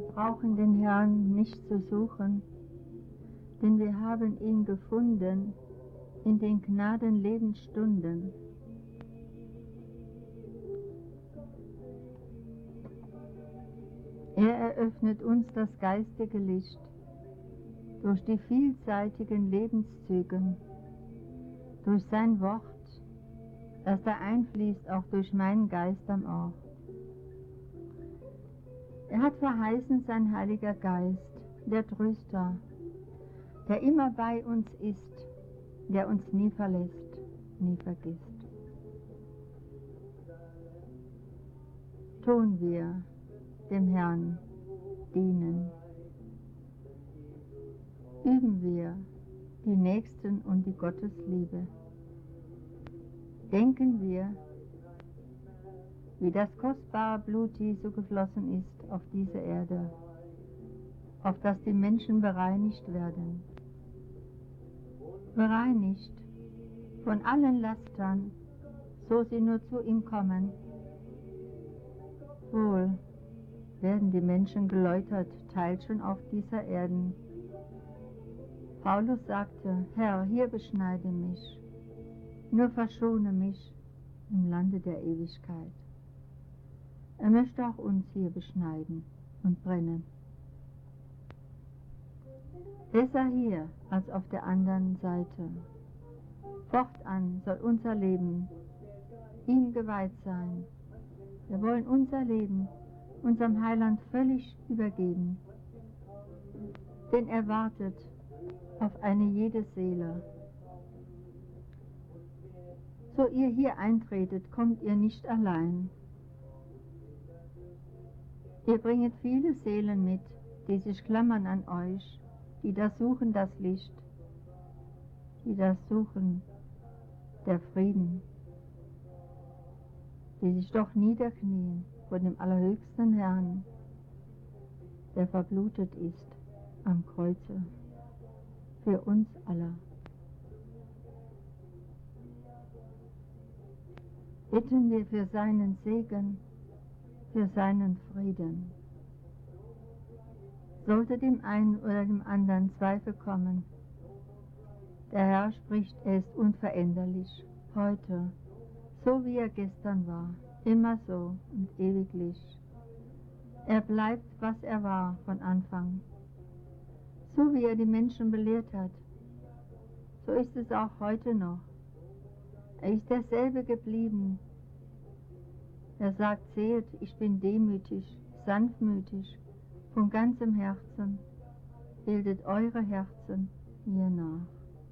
brauchen den Herrn nicht zu suchen, denn wir haben ihn gefunden in den Gnadenlebensstunden. Er eröffnet uns das geistige Licht durch die vielseitigen Lebenszüge, durch sein Wort, das da einfließt auch durch meinen Geist am Ort. Er hat verheißen, sein Heiliger Geist, der Tröster, der immer bei uns ist, der uns nie verlässt, nie vergisst. Tun wir dem Herrn dienen. Üben wir die Nächsten und die Gottesliebe. Denken wir, wie das kostbare Blut Jesu geflossen ist auf diese Erde, auf das die Menschen bereinigt werden. Bereinigt von allen Lastern, so sie nur zu ihm kommen. Wohl werden die Menschen geläutert, teils schon auf dieser Erden. Paulus sagte, Herr, hier beschneide mich, nur verschone mich im Lande der Ewigkeit. Er möchte auch uns hier beschneiden und brennen. Besser hier als auf der anderen Seite. Fortan soll unser Leben ihm geweiht sein. Wir wollen unser Leben unserem Heiland völlig übergeben, denn er wartet auf eine jede Seele. So ihr hier eintretet, kommt ihr nicht allein. Ihr bringet viele Seelen mit, die sich klammern an euch, die das suchen, das Licht, die das suchen, der Frieden, die sich doch niederknien vor dem allerhöchsten Herrn, der verblutet ist am Kreuze für uns alle. Bitten wir für seinen Segen, für seinen Frieden. Sollte dem einen oder dem anderen Zweifel kommen, der Herr spricht, er ist unveränderlich, heute, so wie er gestern war, immer so und ewiglich. Er bleibt, was er war von Anfang. So wie er die Menschen belehrt hat, so ist es auch heute noch. Er ist derselbe geblieben. Er sagt, seht, ich bin demütig, sanftmütig, von ganzem Herzen, bildet eure Herzen mir nach.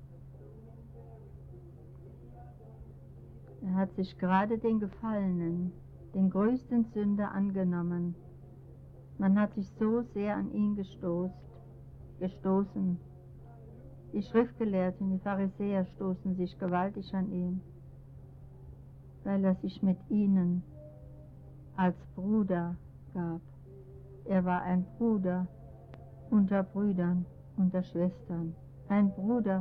Er hat sich gerade den Gefallenen, den größten Sünder angenommen. Man hat sich so sehr an ihn gestoßen. Die Schriftgelehrten, die Pharisäer stoßen sich gewaltig an ihn, weil er sich mit ihnen als Bruder gab. Er war ein Bruder unter Brüdern, unter Schwestern, ein Bruder.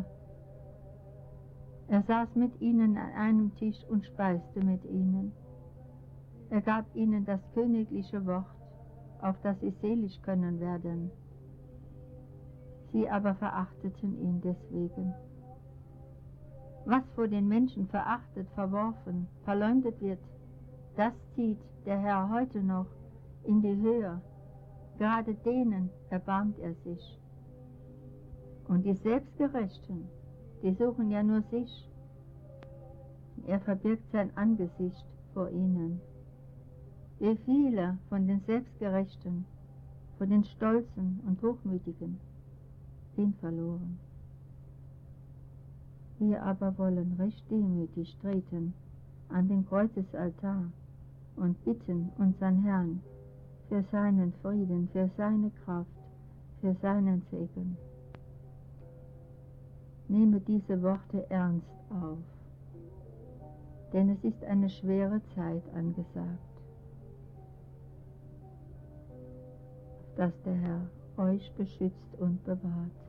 Er saß mit ihnen an einem Tisch und speiste mit ihnen. Er gab ihnen das königliche Wort, auf das sie selig können werden. Sie aber verachteten ihn deswegen. Was vor den Menschen verachtet, verworfen, verleumdet wird, das zieht der Herr heute noch in die Höhe. Gerade denen erbarmt er sich. Und die Selbstgerechten, die suchen ja nur sich. Er verbirgt sein Angesicht vor ihnen. Wie viele von den Selbstgerechten, von den Stolzen und Hochmütigen, sind verloren. Wir aber wollen recht demütig treten an den Kreuzesaltar und bitten unseren Herrn für seinen Frieden, für seine Kraft, für seinen Segen. Nehme diese Worte ernst auf, denn es ist eine schwere Zeit angesagt, dass der Herr euch beschützt und bewahrt.